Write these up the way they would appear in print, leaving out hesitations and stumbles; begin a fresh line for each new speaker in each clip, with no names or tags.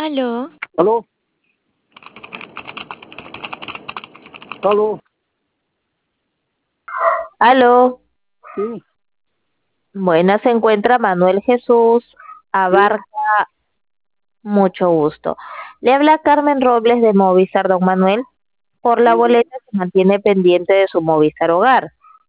Aló,
¿Aló? ¿Aló?
Aló,
Sí,
buenas, se encuentra Manuel Jesús
sí.
Abarca, mucho gusto. Le habla Carmen Robles de Movistar, don Manuel, por la
Sí.
boleta que mantiene pendiente de su Movistar Hogar.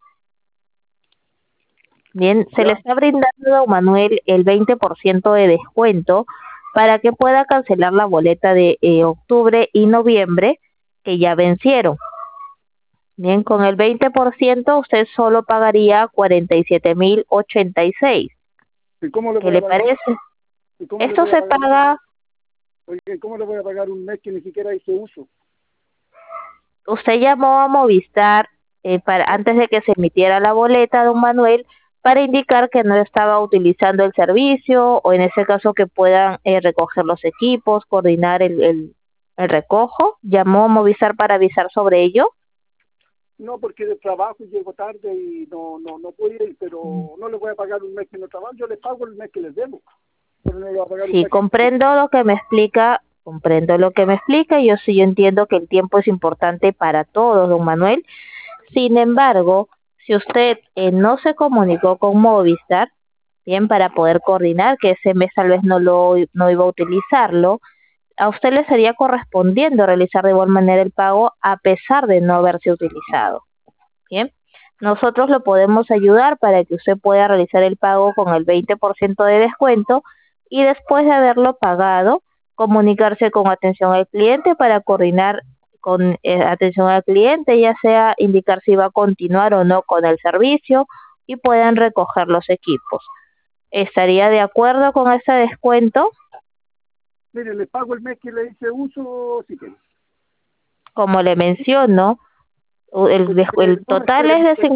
Bien, se le
Ya.
está brindando, don Manuel, el 20% de descuento para que pueda cancelar la boleta de octubre y noviembre que ya vencieron. Bien, con el 20% usted solo pagaría 47.086.
¿Y cómo le
¿Qué
voy a
le
pagar?
parece?
¿Y cómo le
Esto
voy a
se
pagar?
paga.
Oye, ¿cómo le voy a pagar un mes que ni siquiera hice uso?
Usted llamó a Movistar antes de que se emitiera la boleta, don Manuel, para indicar que no estaba utilizando el servicio o en ese caso que puedan recoger los equipos, coordinar el recojo. ¿Llamó a Movistar para avisar sobre ello?
No, porque de trabajo llego tarde y no puedo ir, pero no le voy a pagar un mes que no trabajo. Yo le pago el mes que les debo, pero no le voy a pagar un
Sí,
mes que...
comprendo lo que me explica, y yo entiendo que el tiempo es importante para todos, don Manuel. Sin embargo, si usted no se comunicó con Movistar, bien, para poder coordinar que ese mes tal vez no iba a utilizarlo, a usted le estaría correspondiendo realizar de igual manera el pago a pesar de no haberse utilizado. Bien, nosotros lo podemos ayudar para que usted pueda realizar el pago con el 20% de descuento y después de haberlo pagado, comunicarse con atención al cliente para coordinar con atención al cliente, ya sea indicar si va a continuar o no con el servicio y puedan recoger los equipos. ¿Estaría de acuerdo con ese descuento?
Mire, le pago el mes que le hice uso, si quiere.
Como le menciono, el
No,
total es de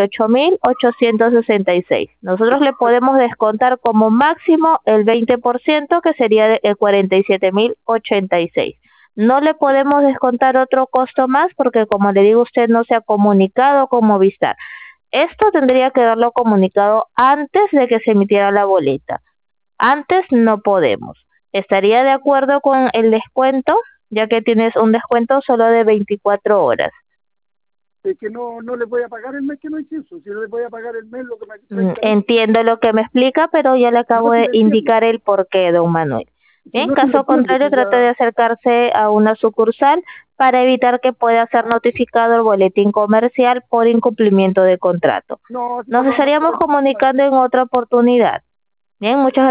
58.866. Nosotros le podemos descontar como máximo el 20%, que sería de 47.086. No le podemos descontar otro costo más porque, como le digo, usted no se ha comunicado con Movistar. Esto tendría que haberlo comunicado antes de que se emitiera la boleta. Antes no podemos. ¿Estaría de acuerdo con el descuento? Ya que tienes un descuento solo de 24 horas.
es que no le voy a pagar el mes que no hice uso. Si no le voy a pagar el mes, lo que me cuesta ahí.
Entiendo lo que me explica, pero ya le acabo
No, si
de
le entiendo.
indicar el porqué, don Manuel.
Si
En
no, si le
caso
entiendo,
contrario,
si
trate de
ya...
acercarse a una sucursal para evitar que pueda ser notificado el boletín comercial por incumplimiento de contrato.
No,
Nos
no
estaríamos
puede.
comunicando en otra oportunidad. Bien, muchas gracias.